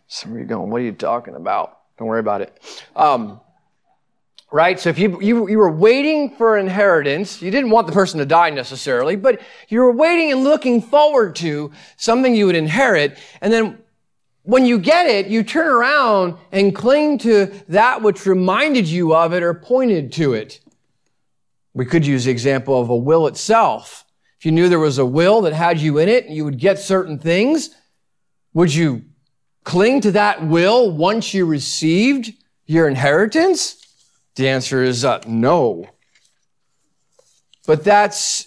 Some of you going, what are you talking about? Don't worry about it. Right? So if you were waiting for inheritance, you didn't want the person to die necessarily, but you were waiting and looking forward to something you would inherit, and then when you get it, you turn around and cling to that which reminded you of it or pointed to it. We could use the example of a will itself. If you knew there was a will that had you in it and you would get certain things, would you cling to that will once you received your inheritance? The answer is no. But that's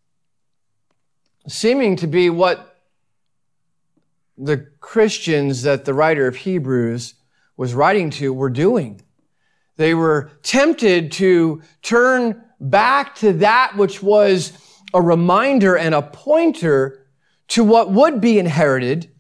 seeming to be what the Christians that the writer of Hebrews was writing to were doing. They were tempted to turn back to that which was a reminder and a pointer to what would be inherited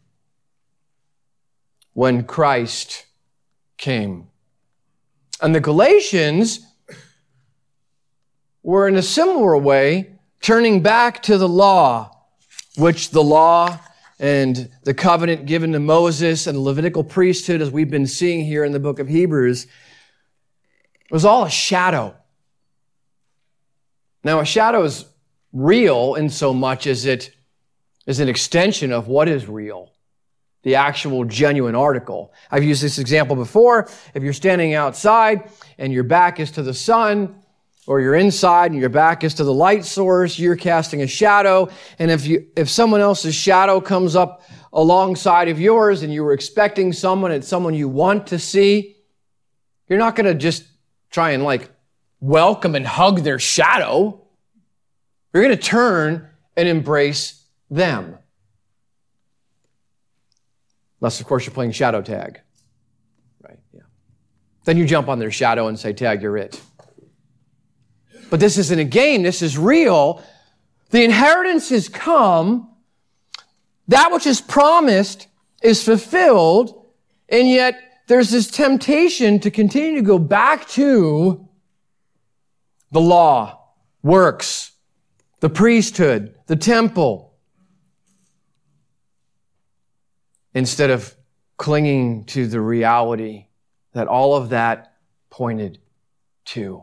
when Christ came. And the Galatians were in a similar way turning back to the law, which the law and the covenant given to Moses and the Levitical priesthood, as we've been seeing here in the book of Hebrews, was all a shadow. Now, a shadow is real in so much as it is an extension of what is real, the actual genuine article. I've used this example before. If you're standing outside and your back is to the sun, or you're inside and your back is to the light source, you're casting a shadow. And if someone else's shadow comes up alongside of yours and you were expecting someone, it's someone you want to see, you're not going to just try and welcome and hug their shadow. You're going to turn and embrace them. Unless, of course, you're playing shadow tag. Right? Yeah. Then you jump on their shadow and say, tag, you're it. But this isn't a game. This is real. The inheritance has come. That which is promised is fulfilled. And yet there's this temptation to continue to go back to the law, works, the priesthood, the temple, instead of clinging to the reality that all of that pointed to.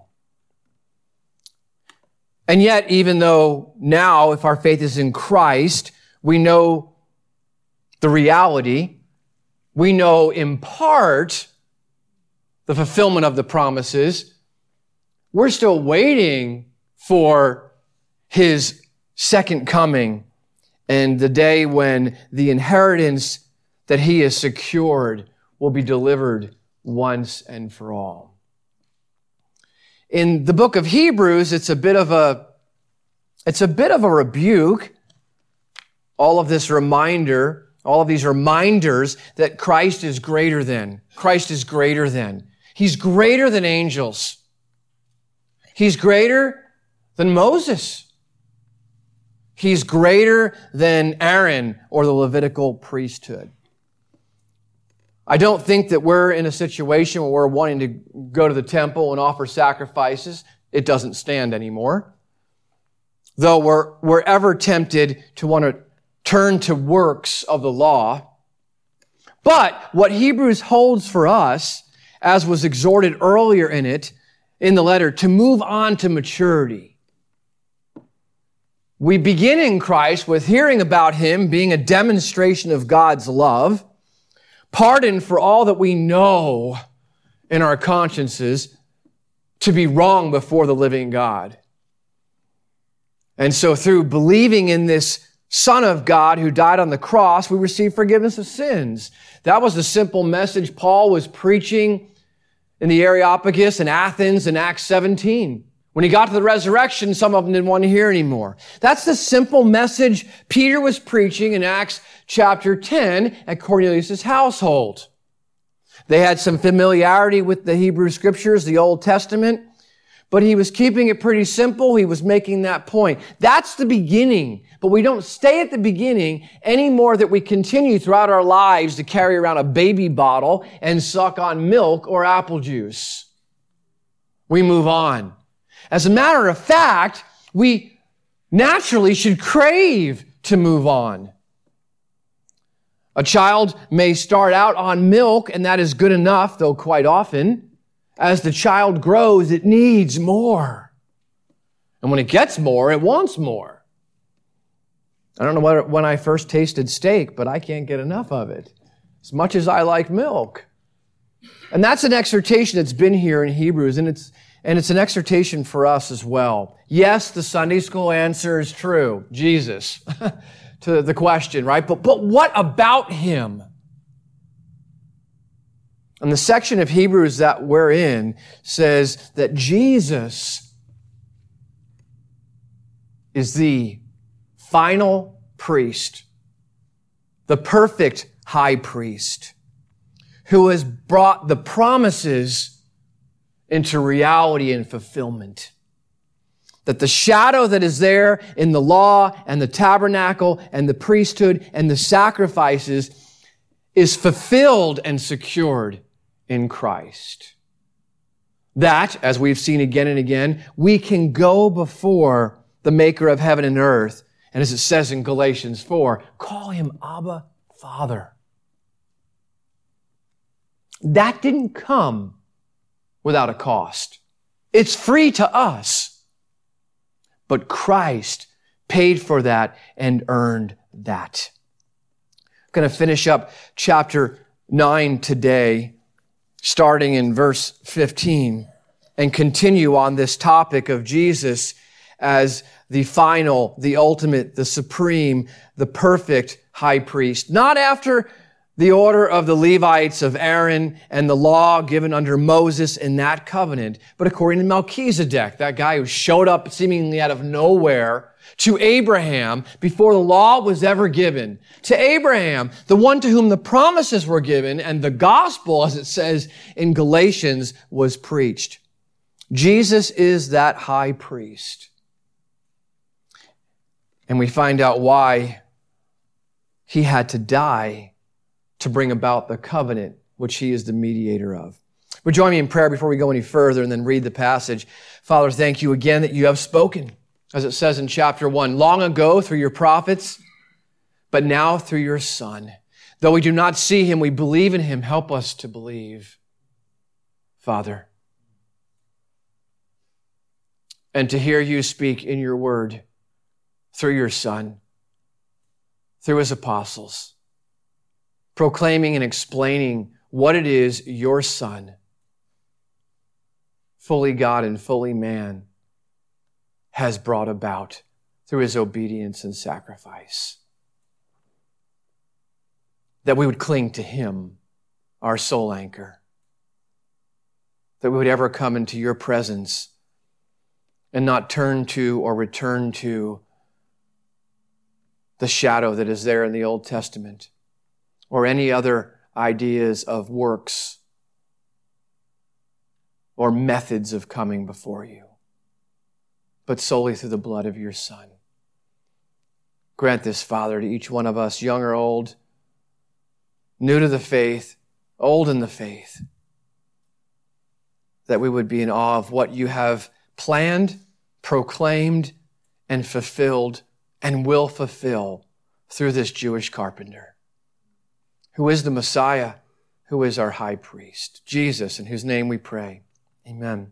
And yet, even though now, if our faith is in Christ, we know the reality, we know in part the fulfillment of the promises, we're still waiting for His second coming and the day when the inheritance that He has secured will be delivered once and for all. In the book of Hebrews, it's a bit of a rebuke. All of this reminder, all of these reminders that Christ is greater than. Christ is greater than. He's greater than angels. He's greater than Moses. He's greater than Aaron or the Levitical priesthood. I don't think that we're in a situation where we're wanting to go to the temple and offer sacrifices. It doesn't stand anymore. Though we're ever tempted to want to turn to works of the law. But what Hebrews holds for us, as was exhorted earlier in the letter, to move on to maturity. We begin in Christ with hearing about Him being a demonstration of God's love, pardon for all that we know in our consciences to be wrong before the living God. And so through believing in this Son of God who died on the cross, we receive forgiveness of sins. That was the simple message Paul was preaching in the Areopagus in Athens in Acts 17. When he got to the resurrection, some of them didn't want to hear anymore. That's the simple message Peter was preaching in Acts chapter 10 at Cornelius' household. They had some familiarity with the Hebrew Scriptures, the Old Testament, but he was keeping it pretty simple. He was making that point. That's the beginning, but we don't stay at the beginning any more that we continue throughout our lives to carry around a baby bottle and suck on milk or apple juice. We move on. As a matter of fact, we naturally should crave to move on. A child may start out on milk, and that is good enough, though quite often, as the child grows, it needs more. And when it gets more, it wants more. I don't know when I first tasted steak, but I can't get enough of it, as much as I like milk. And that's an exhortation that's been here in Hebrews, and it's an exhortation for us as well. Yes, the Sunday school answer is true, Jesus, to the question, right? But what about him? And the section of Hebrews that we're in says that Jesus is the final priest, the perfect high priest, who has brought the promises into reality and fulfillment. That the shadow that is there in the law and the tabernacle and the priesthood and the sacrifices is fulfilled and secured in Christ. That, as we've seen again and again, we can go before the maker of heaven and earth. And as it says in Galatians 4, call him Abba, Father. That didn't come without a cost. It's free to us. But Christ paid for that and earned that. I'm going to finish up chapter 9 today, starting in verse 15, and continue on this topic of Jesus as the final, the ultimate, the supreme, the perfect high priest. Not after the order of the Levites of Aaron and the law given under Moses in that covenant, but according to Melchizedek, that guy who showed up seemingly out of nowhere to Abraham before the law was ever given. To Abraham, the one to whom the promises were given and the gospel, as it says in Galatians, was preached. Jesus is that high priest. And we find out why he had to die to bring about the covenant which he is the mediator of. Would you join me in prayer before we go any further and then read the passage? Father, thank you again that you have spoken, as it says in chapter 1, long ago through your prophets, but now through your Son. Though we do not see him, we believe in him. Help us to believe, Father, and to hear you speak in your word through your Son, through his apostles, proclaiming and explaining what it is your Son, fully God and fully man, has brought about through his obedience and sacrifice. That we would cling to him, our soul anchor. That we would ever come into your presence and not turn to or return to the shadow that is there in the Old Testament, or any other ideas of works or methods of coming before you, but solely through the blood of your Son. Grant this, Father, to each one of us, young or old, new to the faith, old in the faith, that we would be in awe of what you have planned, proclaimed, and fulfilled, and will fulfill through this Jewish carpenter, who is the Messiah, who is our high priest, Jesus, in whose name we pray. Amen.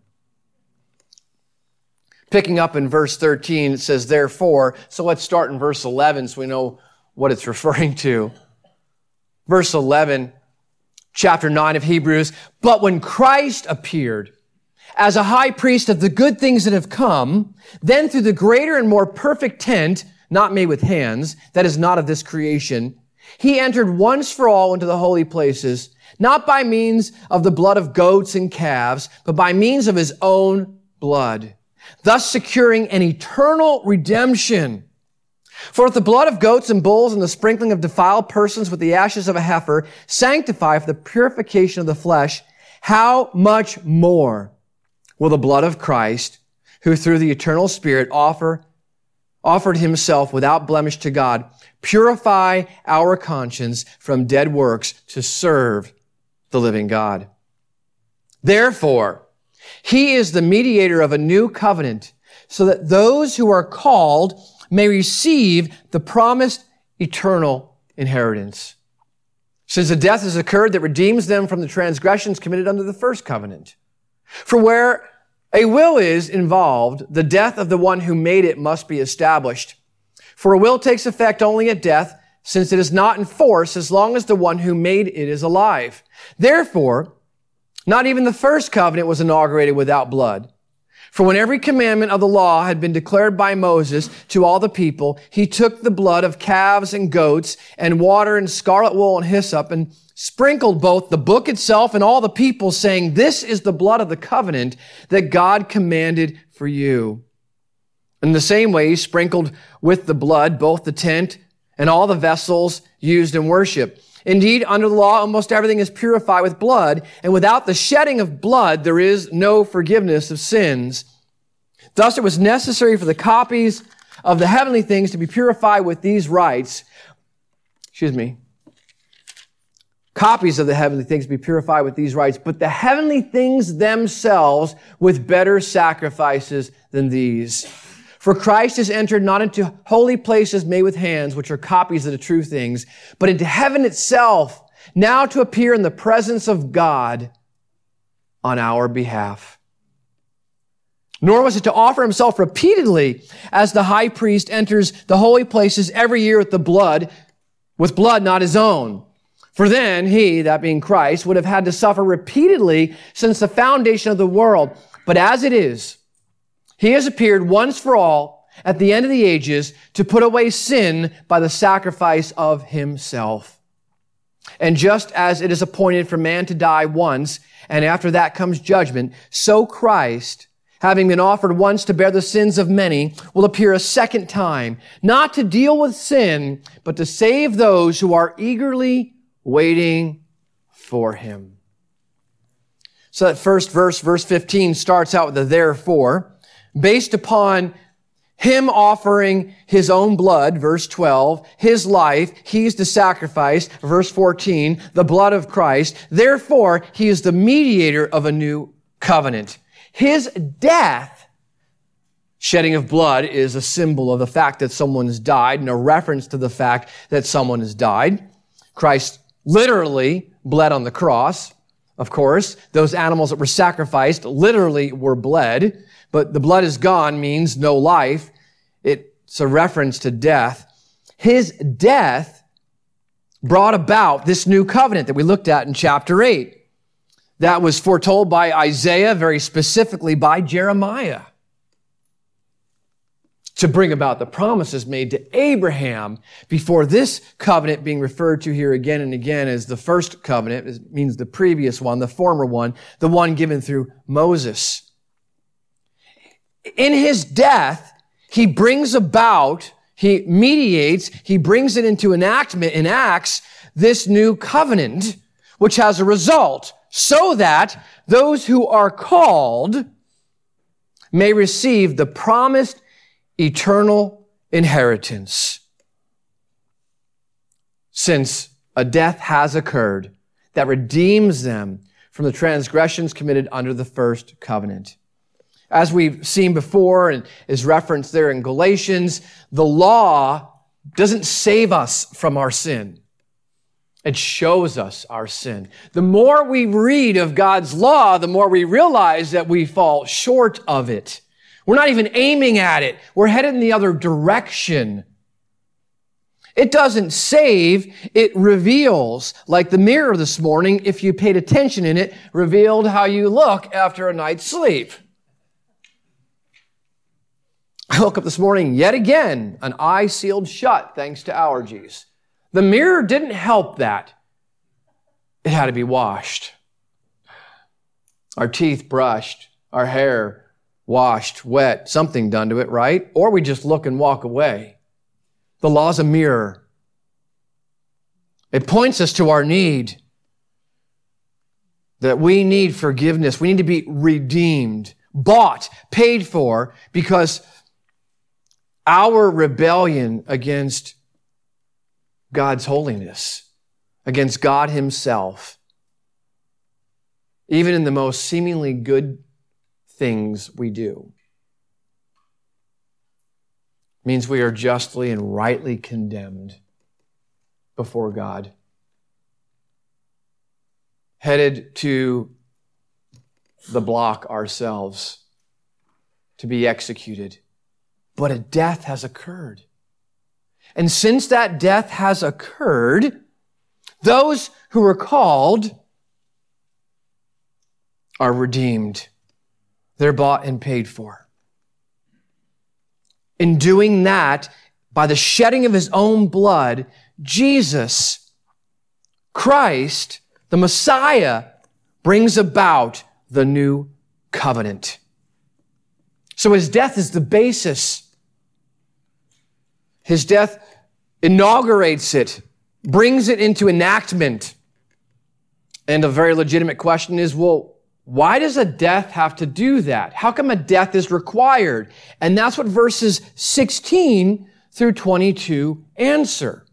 Picking up in verse 13, it says, therefore, so let's start in verse 11 so we know what it's referring to. Verse 11, chapter 9 of Hebrews, but when Christ appeared as a high priest of the good things that have come, then through the greater and more perfect tent, not made with hands, that is not of this creation, he entered once for all into the holy places, not by means of the blood of goats and calves, but by means of his own blood, thus securing an eternal redemption. For if the blood of goats and bulls and the sprinkling of defiled persons with the ashes of a heifer sanctify for the purification of the flesh, how much more will the blood of Christ, who through the eternal Spirit offered himself without blemish to God, purify our conscience from dead works to serve the living God. Therefore, he is the mediator of a new covenant, so that those who are called may receive the promised eternal inheritance. since a death has occurred that redeems them from the transgressions committed under the first covenant. For where a will is involved, the death of the one who made it must be established. For a will takes effect only at death, since it is not in force as long as the one who made it is alive. Therefore, not even the first covenant was inaugurated without blood. For when every commandment of the law had been declared by Moses to all the people, he took the blood of calves and goats and water and scarlet wool and hyssop and sprinkled both the book itself and all the people, saying, "This is the blood of the covenant that God commanded for you." In the same way, he sprinkled with the blood both the tent and all the vessels used in worship. Indeed, under the law, almost everything is purified with blood, and without the shedding of blood, there is no forgiveness of sins. Thus, it was necessary for the copies of the heavenly things to be purified with these rites. Copies of the heavenly things to be purified with these rites, but the heavenly things themselves with better sacrifices than these. For Christ has entered not into holy places made with hands, which are copies of the true things, but into heaven itself, now to appear in the presence of God on our behalf. Nor was it to offer himself repeatedly as the high priest enters the holy places every year with blood not his own. For then he, that being Christ, would have had to suffer repeatedly since the foundation of the world. But as it is, he has appeared once for all at the end of the ages to put away sin by the sacrifice of himself. And just as it is appointed for man to die once, and after that comes judgment, so Christ, having been offered once to bear the sins of many, will appear a second time, not to deal with sin, but to save those who are eagerly waiting for him. So that first verse 15, starts out with the therefore, based upon him offering his own blood, verse 12, his life, he's the sacrifice, verse 14, the blood of Christ. Therefore, he is the mediator of a new covenant. His death, shedding of blood, is a symbol of the fact that someone has died and a reference to the fact that someone has died. Christ literally bled on the cross. Of course, those animals that were sacrificed literally were bled. But the blood is gone means no life. It's a reference to death. His death brought about this new covenant that we looked at in chapter 8. That was foretold by Isaiah, very specifically by Jeremiah, to bring about the promises made to Abraham before this covenant being referred to here again and again as the first covenant. It means the previous one, the former one, the one given through Moses. In his death, he brings about, he mediates, he brings it into enactment, enacts this new covenant, which has a result, so that those who are called may receive the promised eternal inheritance. Since a death has occurred that redeems them from the transgressions committed under the first covenant. As we've seen before and is referenced there in Galatians, the law doesn't save us from our sin. It shows us our sin. The more we read of God's law, the more we realize that we fall short of it. We're not even aiming at it. We're headed in the other direction. It doesn't save, it reveals. Like the mirror this morning, if you paid attention in it, revealed how you look after a night's sleep. I woke up this morning, yet again, an eye sealed shut thanks to allergies. The mirror didn't help that. It had to be washed. Our teeth brushed, our hair washed, wet, something done to it, right? Or we just look and walk away. The law's a mirror. It points us to our need, that we need forgiveness. We need to be redeemed, bought, paid for, because our rebellion against God's holiness, against God himself, even in the most seemingly good things we do, means we are justly and rightly condemned before God. headed to the block ourselves to be executed. But a death has occurred. And since that death has occurred, those who are called are redeemed. They're bought and paid for. In doing that, by the shedding of his own blood, Jesus, Christ, the Messiah, brings about the new covenant. So his death is the basis. His death inaugurates it, brings it into enactment. And a very legitimate question is, well, why does a death have to do that? How come a death is required? And that's what verses 16 through 22 answer.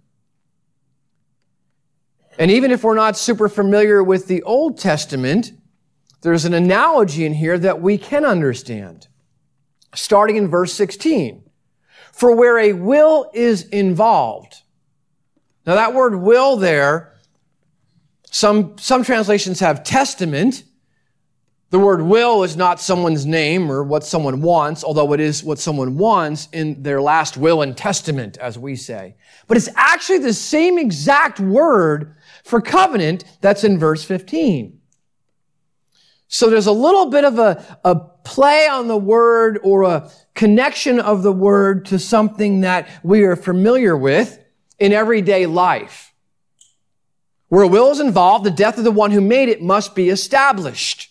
And even if we're not super familiar with the Old Testament, there's an analogy in here that we can understand. Starting in verse 16. For where a will is involved. Now that word will there, some translations have testament. The word will is not someone's name or what someone wants, although it is what someone wants in their last will and testament, as we say. But it's actually the same exact word for covenant that's in verse 15. So there's a little bit of a play on the word or a connection of the word to something that we are familiar with in everyday life. Where a will is involved, the death of the one who made it must be established.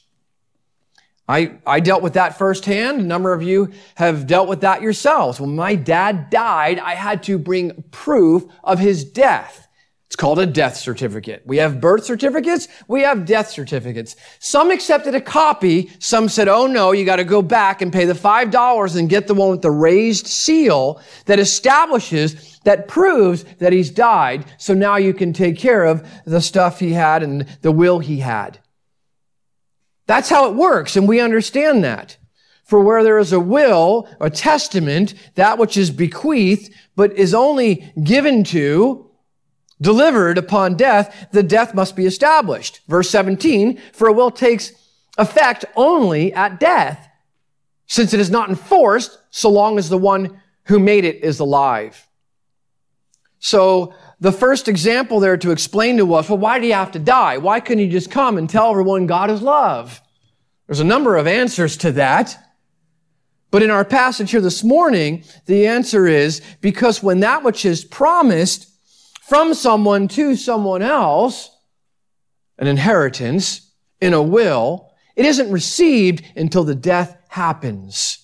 I dealt with that firsthand. A number of you have dealt with that yourselves. When my dad died, I had to bring proof of his death. It's called a death certificate. We have birth certificates. We have death certificates. Some accepted a copy. Some said, oh no, you got to go back and pay the $5 and get the one with the raised seal that establishes, that proves that he's died. So now you can take care of the stuff he had and the will he had. That's how it works, and we understand that. For where there is a will, a testament, that which is bequeathed, but is only given to, delivered upon death, the death must be established. Verse 17, for a will takes effect only at death, since it is not enforced so long as the one who made it is alive. So the first example there to explain to us, well, why do you have to die? Why couldn't you just come and tell everyone God is love? There's a number of answers to that. But in our passage here this morning, the answer is because when that which is promised from someone to someone else, an inheritance in a will, it isn't received until the death happens.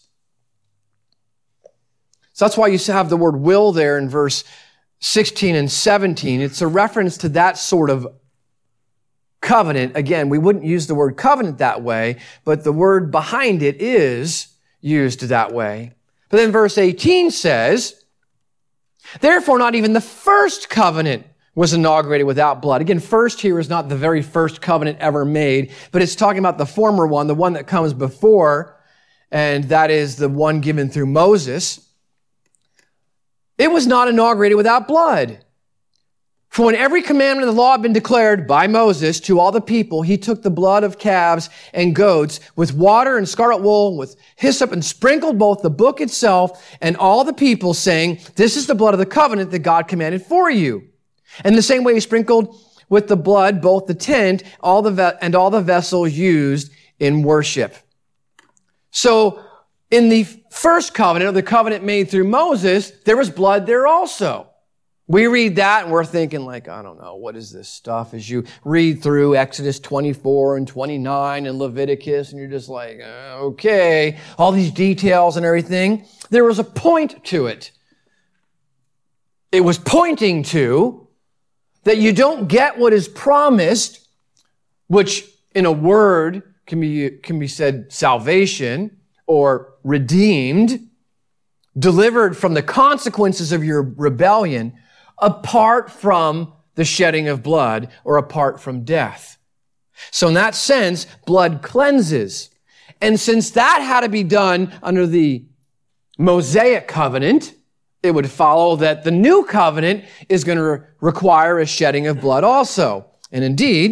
So that's why you have the word will there in verse 16 and 17. It's a reference to that sort of covenant. Again, we wouldn't use the word covenant that way, but the word behind it is used that way. But then verse 18 says, therefore not even the first covenant was inaugurated without blood. Again, first here is not the very first covenant ever made, but it's talking about the former one, the one that comes before, and that is the one given through Moses. It was not inaugurated without blood. For when every commandment of the law had been declared by Moses to all the people, he took the blood of calves and goats with water and scarlet wool, with hyssop, and sprinkled both the book itself and all the people, saying, this is the blood of the covenant that God commanded for you. And the same way he sprinkled with the blood both the tent and all the vessels used in worship. So in the first covenant, or the covenant made through Moses, there was blood there also. We read that and we're thinking like, I don't know, what is this stuff? As you read through Exodus 24 and 29 and Leviticus, and you're just like, okay, all these details and everything. There was a point to it. It was pointing to that you don't get what is promised, which in a word can be said salvation or redeemed, delivered from the consequences of your rebellion, apart from the shedding of blood or apart from death. So in that sense, blood cleanses. And since that had to be done under the Mosaic covenant, it would follow that the new covenant is going to require a shedding of blood also. And indeed,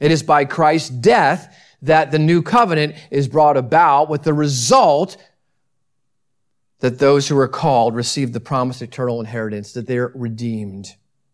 It is by Christ's death that the new covenant is brought about, with the result that those who are called receive the promised eternal inheritance, that they're redeemed.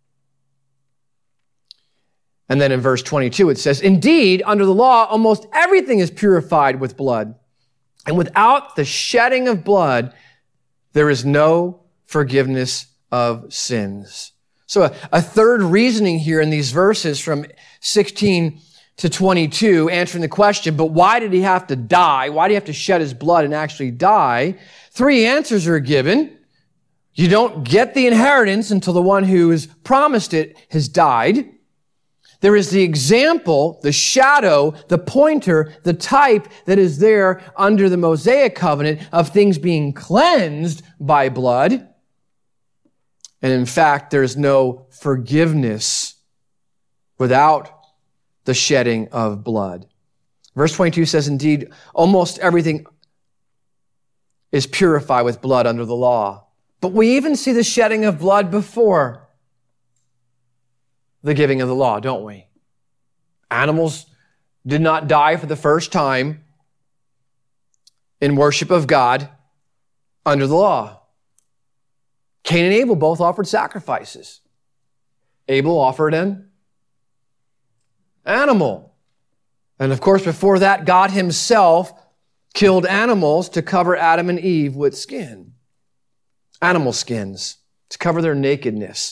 And then in verse 22 it says, "Indeed, under the law, almost everything is purified with blood. And without the shedding of blood, there is no forgiveness of sins." So a third reasoning here in these verses from 16 to 22, answering the question, but why did he have to die? Why did he have to shed his blood and actually die? 3 answers are given. You don't get the inheritance until the one who has promised it has died. There is the example, the shadow, the pointer, the type that is there under the Mosaic covenant of things being cleansed by blood. And in fact, there's no forgiveness without the shedding of blood. Verse 22 says, "Indeed, almost everything is purified with blood under the law." But we even see the shedding of blood before the giving of the law, don't we? Animals did not die for the first time in worship of God under the law. Cain and Abel both offered sacrifices. Abel offered an animal. And of course, before that, God himself killed animals to cover Adam and Eve with skin. Animal skins, to cover their nakedness.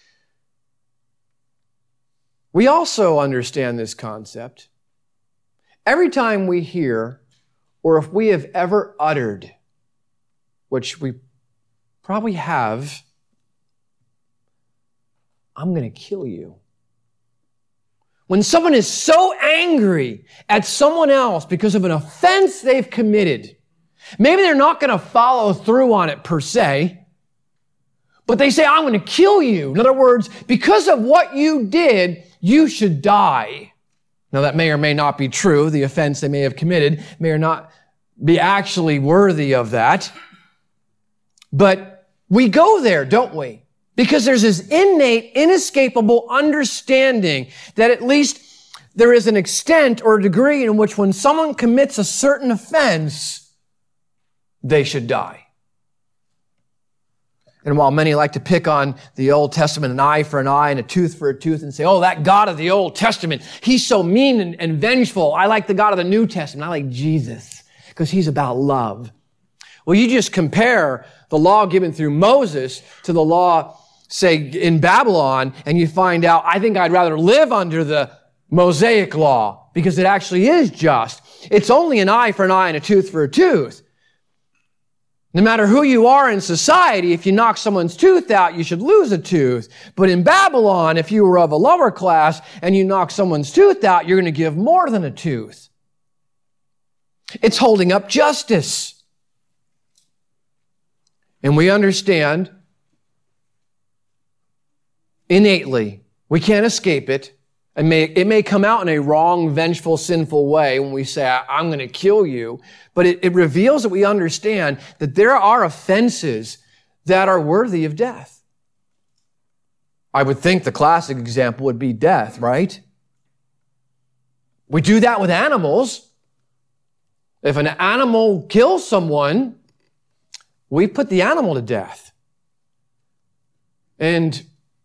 We also understand this concept. Every time we hear, or if we have ever uttered, which we probably have, "I'm going to kill you." When someone is so angry at someone else because of an offense they've committed, maybe they're not going to follow through on it per se, but they say, "I'm going to kill you." In other words, because of what you did, you should die. Now, that may or may not be true. The offense they may have committed may or not be actually worthy of that. But we go there, don't we? Because there's this innate, inescapable understanding that at least there is an extent or a degree in which when someone commits a certain offense, they should die. And while many like to pick on the Old Testament, an eye for an eye and a tooth for a tooth, and say, "Oh, that God of the Old Testament, he's so mean and vengeful. I like the God of the New Testament. I like Jesus because he's about love." Well, you just compare the law given through Moses to the law, say, in Babylon, and you find out, I think I'd rather live under the Mosaic law because it actually is just. It's only an eye for an eye and a tooth for a tooth. No matter who you are in society, if you knock someone's tooth out, you should lose a tooth. But in Babylon, if you were of a lower class and you knock someone's tooth out, you're going to give more than a tooth. It's holding up justice. And we understand innately, we can't escape it. It may come out in a wrong, vengeful, sinful way when we say, "I'm going to kill you." But it reveals that we understand that there are offenses that are worthy of death. I would think the classic example would be death, right? We do that with animals. If an animal kills someone, we put the animal to death. And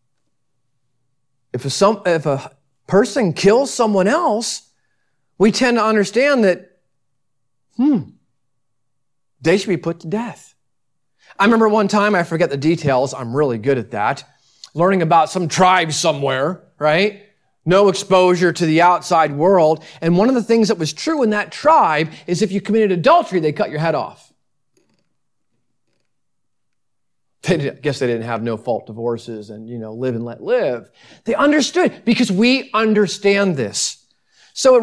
if a person kills someone else, we tend to understand that, they should be put to death. I remember one time, I forget the details, I'm really good at that, learning about some tribe somewhere, right? No exposure to the outside world. And one of the things that was true in that tribe is if you committed adultery, they cut your head off. I guess they didn't have no-fault divorces and, live and let live. They understood because we understand this. So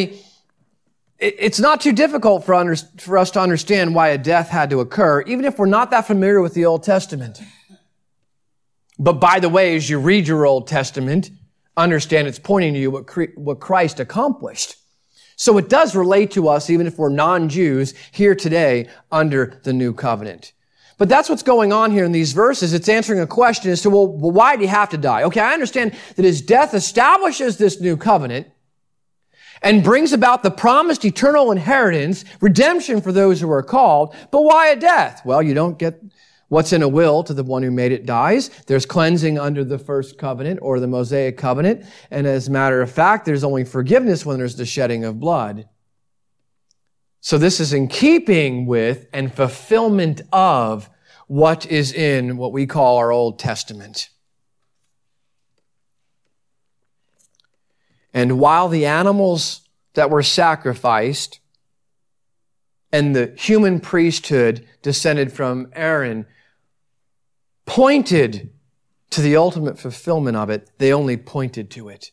it's not too difficult for us to understand why a death had to occur, even if we're not that familiar with the Old Testament. But by the way, as you read your Old Testament, understand it's pointing to you what Christ accomplished. So it does relate to us, even if we're non-Jews here today under the new covenant. But that's what's going on here in these verses. It's answering a question as to, well, why did he have to die? Okay, I understand that his death establishes this new covenant, and brings about the promised eternal inheritance, redemption for those who are called. But why a death? Well, you don't get what's in a will to the one who made it dies. There's cleansing under the first covenant or the Mosaic covenant. And as a matter of fact, there's only forgiveness when there's the shedding of blood. So this is in keeping with and fulfillment of what is in what we call our Old Testament. And while the animals that were sacrificed and the human priesthood descended from Aaron pointed to the ultimate fulfillment of it, they only pointed to it.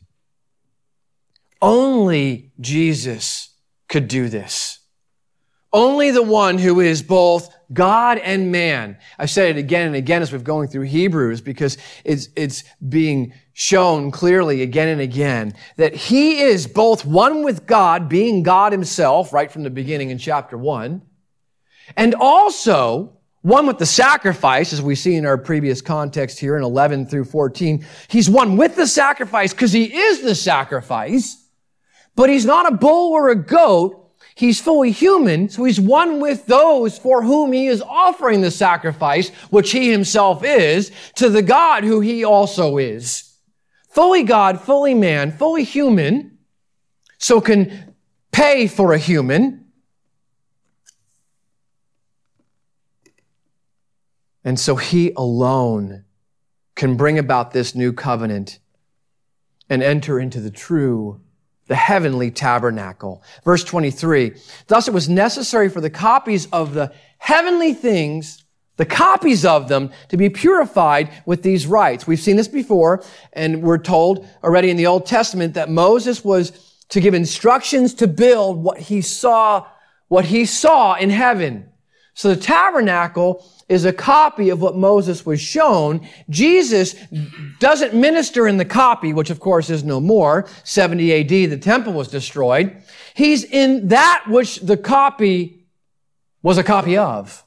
Only Jesus could do this. Only the one who is both God and man. I've said it again and again as we've going through Hebrews because it's being shown clearly again and again that he is both one with God, being God himself right from the beginning in chapter 1, and also one with the sacrifice, as we see in our previous context here in 11 through 14. He's one with the sacrifice because he is the sacrifice, but he's not a bull or a goat. He's fully human, so he's one with those for whom he is offering the sacrifice, which he himself is, to the God who he also is. Fully God, fully man, fully human, so can pay for a human. And so he alone can bring about this new covenant and enter into the heavenly tabernacle. Verse 23, thus it was necessary for the copies of the heavenly things, the copies of them, to be purified with these rites. We've seen this before, and we're told already in the Old Testament that Moses was to give instructions to build what he saw in heaven. So the tabernacle is a copy of what Moses was shown. Jesus doesn't minister in the copy, which of course is no more. 70 AD, the temple was destroyed. He's in that which the copy was a copy of.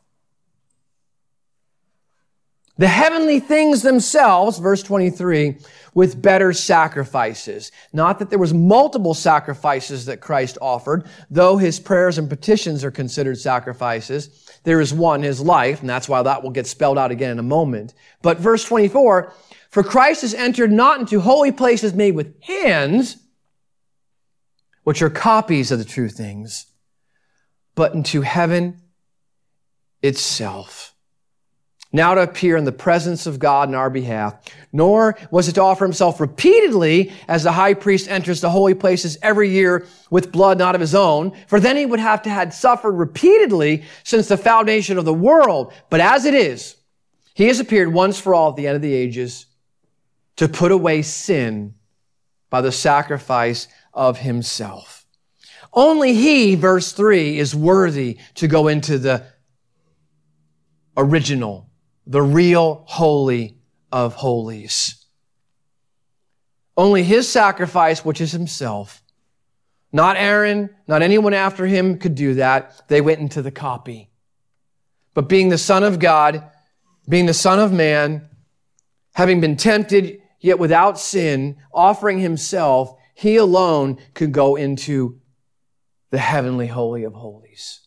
The heavenly things themselves, verse 23, with better sacrifices. Not that there was multiple sacrifices that Christ offered, though his prayers and petitions are considered sacrifices. There is one, his life, and that's why that will get spelled out again in a moment. But verse 24, for Christ has entered not into holy places made with hands, which are copies of the true things, but into heaven itself. Now to appear in the presence of God in our behalf, nor was it to offer himself repeatedly as the high priest enters the holy places every year with blood not of his own, for then he would have to have suffered repeatedly since the foundation of the world. But as it is, he has appeared once for all at the end of the ages to put away sin by the sacrifice of himself. Only he, verse 3, is worthy to go into the original, the real holy of holies. Only his sacrifice, which is himself. Not Aaron, not anyone after him could do that. They went into the copy. But being the Son of God, being the Son of Man, having been tempted yet without sin, offering himself, he alone could go into the heavenly holy of holies.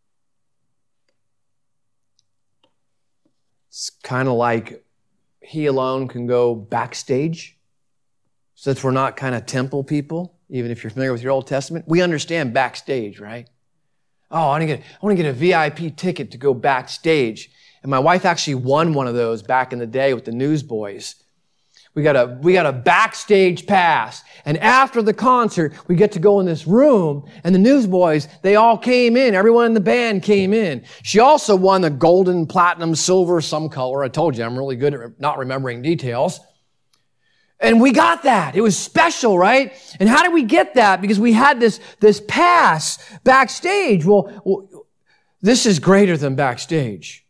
It's kind of like he alone can go backstage. Since we're not kind of temple people, even if you're familiar with your Old Testament, we understand backstage, right? Oh, I want to get a VIP ticket to go backstage. And my wife actually won one of those back in the day with the Newsboys. We got a backstage pass. And after the concert, we get to go in this room, and the Newsboys, they all came in. Everyone in the band came in. She also won the golden, platinum, silver, some color. I told you, I'm really good at not remembering details. And we got that. It was special, right? And how did we get that? Because we had this pass backstage. Well, this is greater than backstage.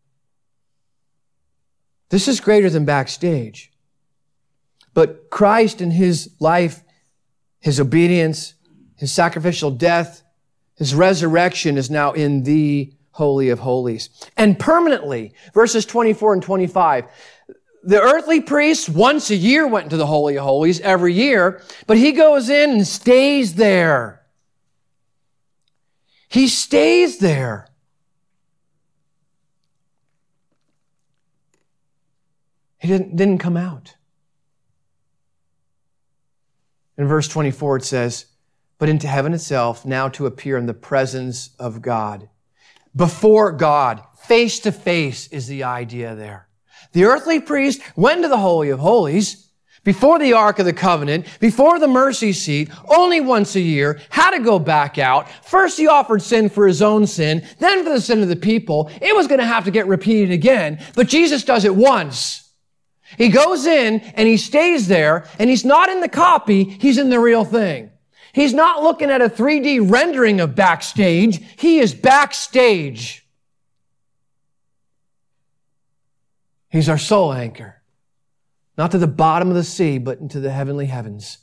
This is greater than backstage. But Christ in his life, his obedience, his sacrificial death, his resurrection is now in the Holy of Holies. And permanently, verses 24 and 25, the earthly priest once a year went into the Holy of Holies every year, but he goes in and stays there. He stays there. He didn't come out. In verse 24 it says, but into heaven itself, now to appear in the presence of God. Before God, face to face is the idea there. The earthly priest went to the Holy of Holies before the Ark of the Covenant, before the mercy seat, only once a year, had to go back out. First he offered sin for his own sin, then for the sin of the people. It was going to have to get repeated again, but Jesus does it once. He goes in and he stays there, and he's not in the copy, he's in the real thing. He's not looking at a 3D rendering of backstage, he is backstage. He's our soul anchor. Not to the bottom of the sea, but into the heavenly heavens.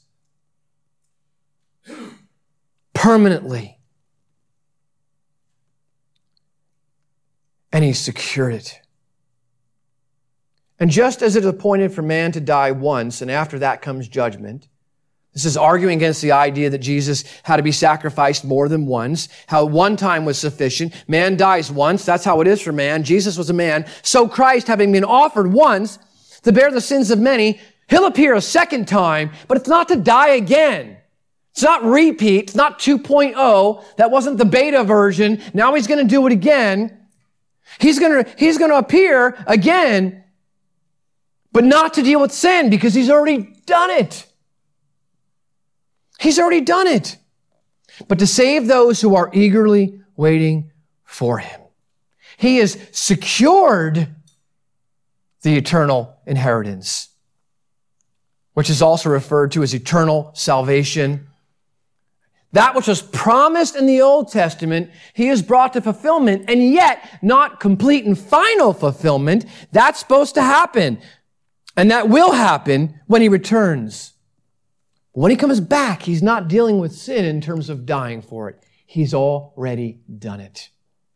Permanently. And He's secured it. And just as it is appointed for man to die once, and after that comes judgment, this is arguing against the idea that Jesus had to be sacrificed more than once, how one time was sufficient. Man dies once, that's how it is for man. Jesus was a man. So Christ, having been offered once to bear the sins of many, He'll appear a second time, but it's not to die again. It's not repeat. It's not 2.0. That wasn't the beta version. Now He's going to do it again. He's going to appear again, but not to deal with sin because He's already done it. He's already done it. But to save those who are eagerly waiting for Him. He has secured the eternal inheritance, which is also referred to as eternal salvation. That which was promised in the Old Testament, He has brought to fulfillment, and yet not complete and final fulfillment. That's supposed to happen. And that will happen when He returns. When He comes back, He's not dealing with sin in terms of dying for it. He's already done it.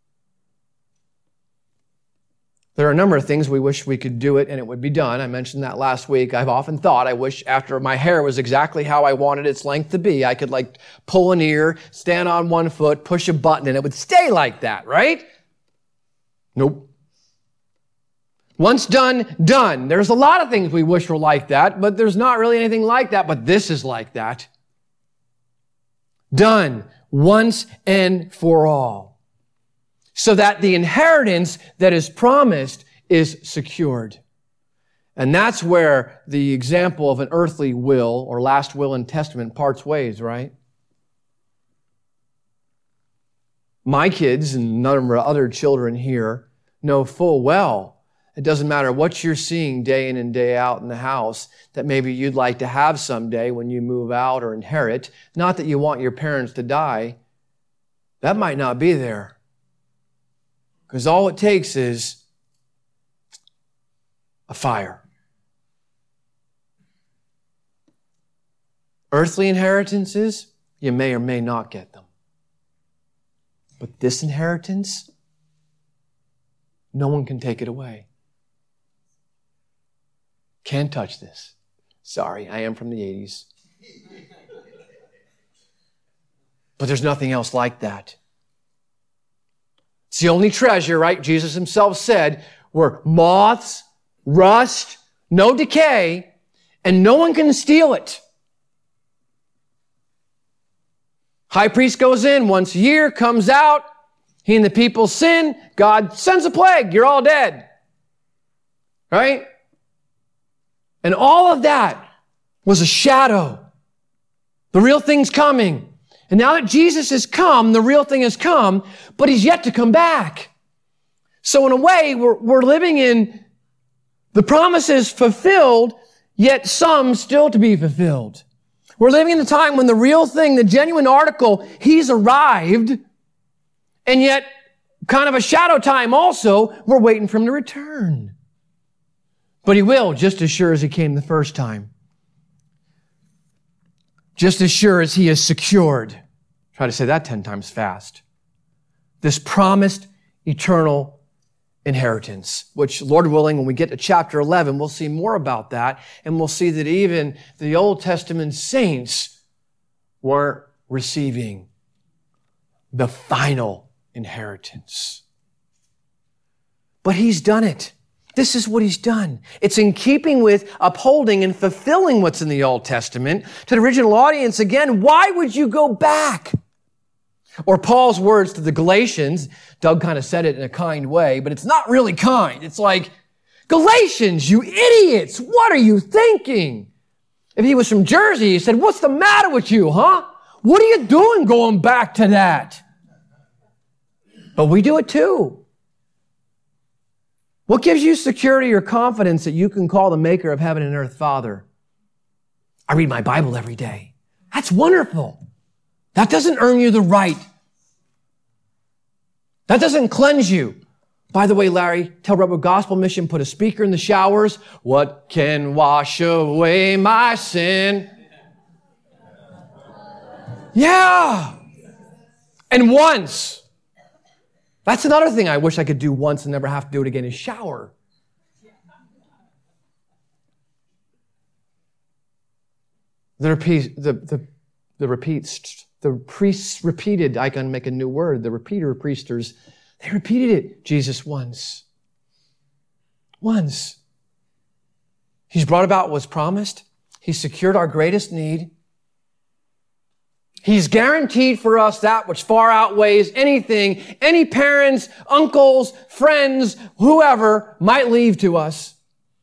There are a number of things we wish we could do it and it would be done. I mentioned that last week. I've often thought I wish after my hair was exactly how I wanted its length to be, I could pull an ear, stand on one foot, push a button, and it would stay like that, right? Nope. Once done, done. There's a lot of things we wish were like that, but there's not really anything like that, but this is like that. Done. Once and for all. So that the inheritance that is promised is secured. And that's where the example of an earthly will or last will and testament parts ways, right? My kids and a number of other children here know full well it doesn't matter what you're seeing day in and day out in the house that maybe you'd like to have someday when you move out or inherit. Not that you want your parents to die. That might not be there. Because all it takes is a fire. Earthly inheritances, you may or may not get them. But this inheritance, no one can take it away. Can't touch this. Sorry, I am from the 80s. But there's nothing else like that. It's the only treasure, right? Jesus Himself said, where moths, rust, no decay, and no one can steal it. High priest goes in once a year, comes out, he and the people sin, God sends a plague, you're all dead. Right? And all of that was a shadow. The real thing's coming. And now that Jesus has come, the real thing has come, but He's yet to come back. So in a way, we're living in the promises fulfilled, yet some still to be fulfilled. We're living in a time when the real thing, the genuine article, He's arrived, and yet kind of a shadow time also, we're waiting for Him to return. But He will, just as sure as He came the first time. Just as sure as He is secured. Try to say that 10 times fast. This promised eternal inheritance, which, Lord willing, when we get to chapter 11, we'll see more about that, and we'll see that even the Old Testament saints weren't receiving the final inheritance. But he's done it. This is what he's done. It's in keeping with upholding and fulfilling what's in the Old Testament. To the original audience, again, why would you go back? Or Paul's words to the Galatians, Doug kind of said it in a kind way, but it's not really kind. It's like, Galatians, you idiots, what are you thinking? If he was from Jersey, he said, what's the matter with you, huh? What are you doing going back to that? But we do it too. What gives you security or confidence that you can call the maker of heaven and earth Father? I read my Bible every day. That's wonderful. That doesn't earn you the right. That doesn't cleanse you. By the way, Larry, tell Rebel Gospel Mission, put a speaker in the showers. What can wash away my sin? Yeah. And once. That's another thing I wish I could do once and never have to do it again is shower. The priests repeated, I can make a new word, the repeater priesters, they repeated it, Jesus once. Once. He's brought about what's promised. He's secured our greatest need. He's guaranteed for us that which far outweighs anything any parents, uncles, friends, whoever might leave to us.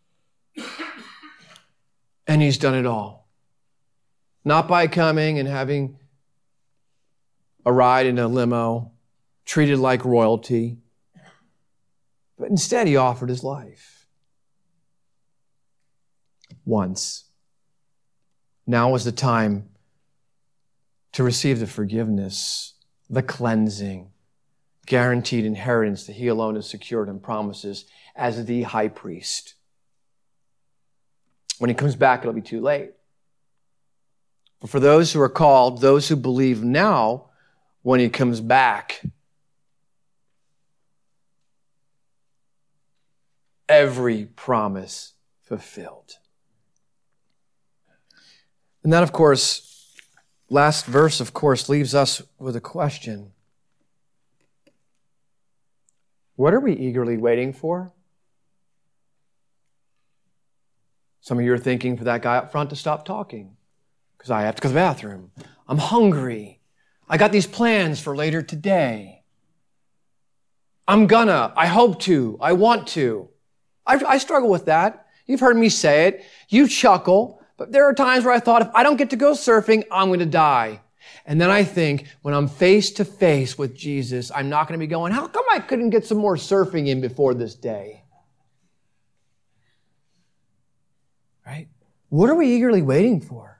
And he's done it all. Not by coming and having a ride in a limo, treated like royalty, but instead he offered his life. Once. Now is the time to receive the forgiveness, the cleansing, guaranteed inheritance that he alone has secured and promises as the high priest. When he comes back, it'll be too late. But for those who are called, those who believe now, when he comes back, every promise fulfilled. And that, of course, last verse, of course, leaves us with a question. What are we eagerly waiting for? Some of you are thinking for that guy up front to stop talking because I have to go to the bathroom. I'm hungry. I got these plans for later today. I hope to, I want to. I struggle with that. You've heard me say it. You chuckle, but there are times where I thought, if I don't get to go surfing, I'm going to die. And then I think, when I'm face to face with Jesus, I'm not going to be going, how come I couldn't get some more surfing in before this day? Right? What are we eagerly waiting for?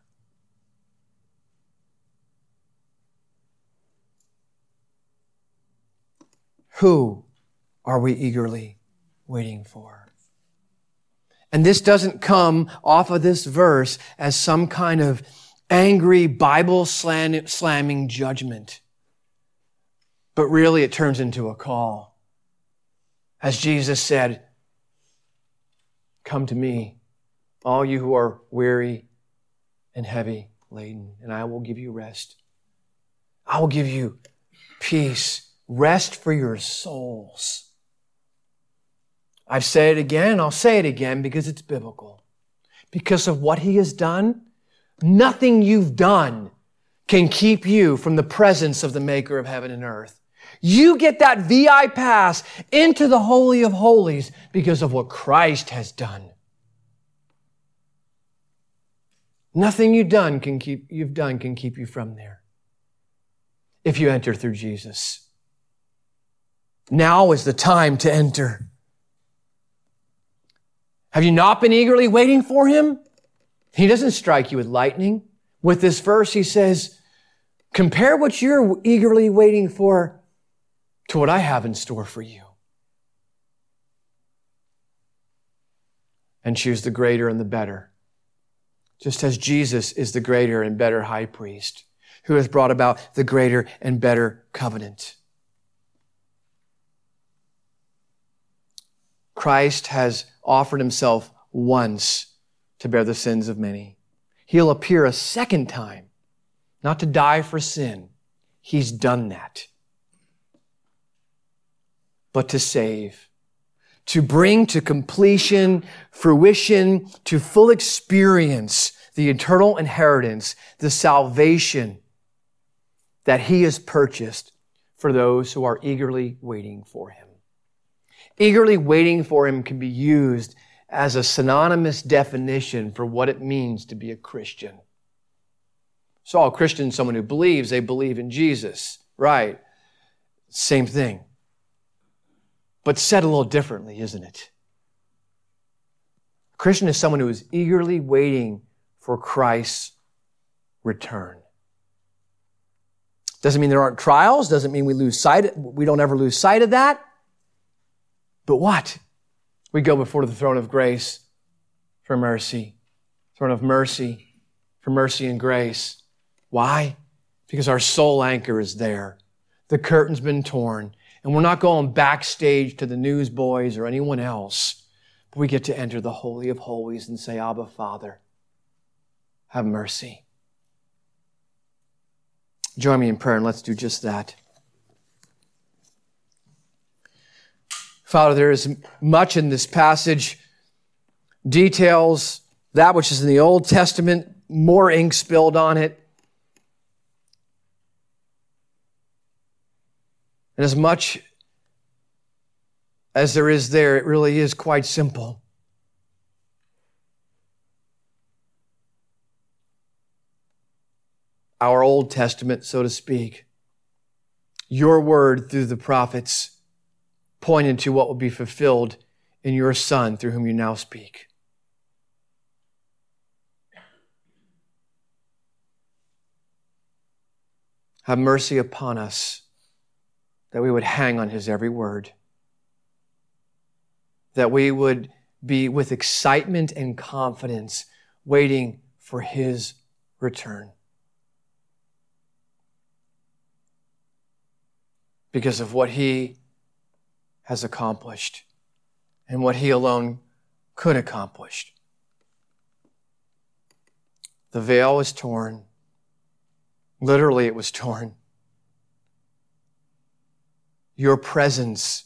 Who are we eagerly waiting for? And this doesn't come off of this verse as some kind of angry Bible slamming judgment. But really it turns into a call. As Jesus said, come to me, all you who are weary and heavy laden, and I will give you rest. I will give you peace. Rest for your souls. I've said it again, I'll say it again because it's biblical. Because of what he has done, nothing you've done can keep you from the presence of the maker of heaven and earth. You get that VI pass into the Holy of Holies because of what Christ has done. Nothing you've done can keep you from there if you enter through Jesus. Now is the time to enter. Have you not been eagerly waiting for him? He doesn't strike you with lightning. With this verse, he says, compare what you're eagerly waiting for to what I have in store for you. And choose the greater and the better. Just as Jesus is the greater and better high priest who has brought about the greater and better covenant. Christ has offered himself once to bear the sins of many. He'll appear a second time, not to die for sin. He's done that. But to save, to bring to completion, fruition, to full experience the eternal inheritance, the salvation that he has purchased for those who are eagerly waiting for him. Eagerly waiting for him can be used as a synonymous definition for what it means to be a Christian. So a Christian is someone who believes, they believe in Jesus. Right. Same thing. But said a little differently, isn't it? A Christian is someone who is eagerly waiting for Christ's return. Doesn't mean there aren't trials, doesn't mean we don't ever lose sight of that. But what? We go before the throne of grace for mercy. Throne of mercy for mercy and grace. Why? Because our soul anchor is there. The curtain's been torn. And we're not going backstage to the newsboys or anyone else. But we get to enter the Holy of Holies and say, Abba, Father, have mercy. Join me in prayer and let's do just that. Father, there is much in this passage, details, that which is in the Old Testament, more ink spilled on it. And as much as there is there, it really is quite simple. Our Old Testament, so to speak, your word through the prophets pointed to what will be fulfilled in your Son through whom you now speak. Have mercy upon us that we would hang on his every word, that we would be with excitement and confidence waiting for his return. Because of what he has accomplished and what he alone could accomplish. The veil was torn. Literally, it was torn. Your presence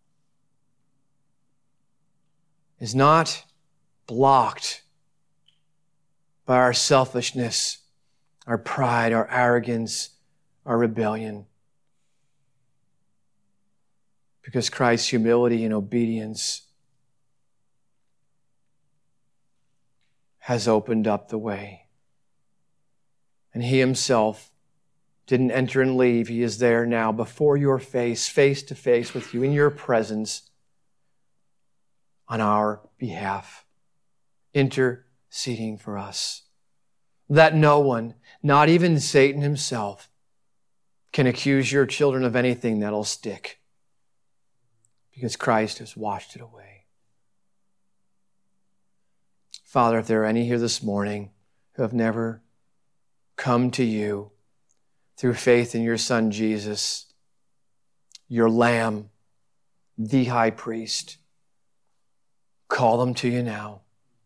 is not blocked by our selfishness, our pride, our arrogance, our rebellion. Because Christ's humility and obedience has opened up the way. And he himself didn't enter and leave. He is there now before your face to face with you in your presence on our behalf, interceding for us. That no one, not even Satan himself, can accuse your children of anything that'll stick. Because Christ has washed it away. Father, if there are any here this morning who have never come to you through faith in your Son Jesus, your Lamb, the High Priest, call them to you now.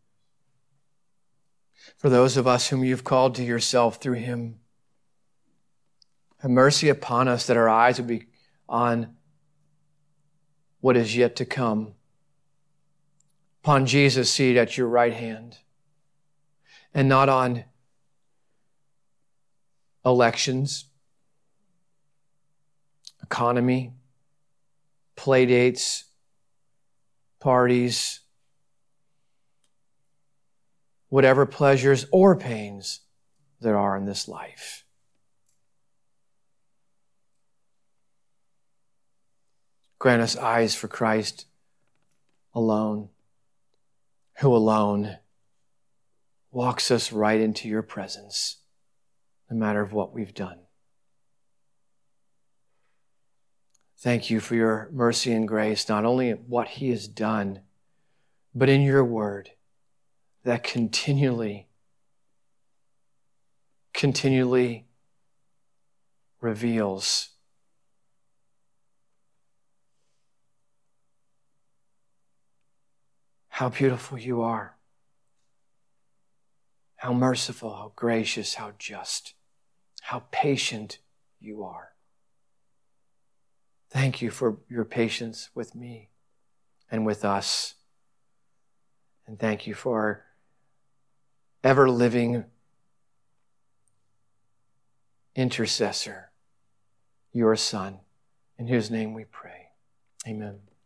For those of us whom you've called to yourself through him, have mercy upon us that our eyes would be on what is yet to come, upon Jesus' seat at your right hand, and not on elections, economy, play dates, parties, whatever pleasures or pains there are in this life. Grant us eyes for Christ alone, who alone walks us right into your presence, no matter what we've done. Thank you for your mercy and grace, not only in what he has done, but in your word that continually reveals How beautiful you are. How merciful, how gracious, how just, how patient you are. Thank you for your patience with me and with us. And thank you for our ever-living intercessor, your Son, in whose name we pray. Amen.